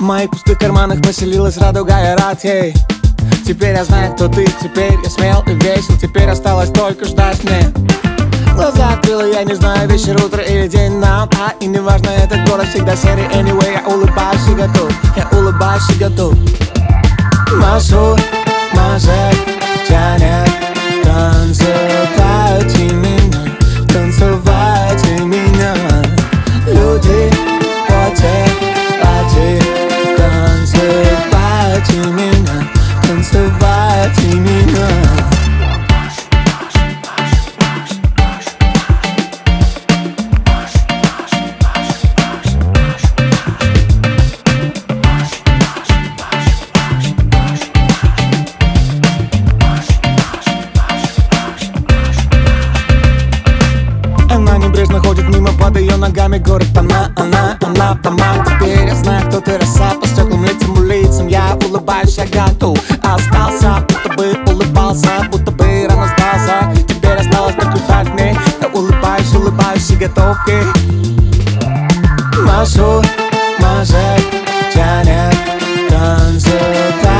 В моих пустых карманах поселилась радуга, я рад ей. Теперь я знаю, кто ты, теперь я смел и весел. Теперь осталось только ждать мне. Глаза открыла, я не знаю, вечер, утро или день нам. И не важно, этот город всегда серый. Anyway, я улыбаюсь и готов. Я улыбаюсь и готов. Маршрут, мажет, тянет. Танцевайте меня, танцевайте меня. Люди, поте, пати. Танцевайте меня, танцевайте меня. Она небрежно ходит мимо, под ее ногами город. Она туман. Теперь я знаю, кто ты, роса. По стеклам, лицам, я улыбаюсь, я готов. Остался, будто бы улыбался, будто бы рано сдался. Теперь осталось только ждать мне. Я улыбаюсь и готов. Маршрут, мажет, тянет. Танцевать.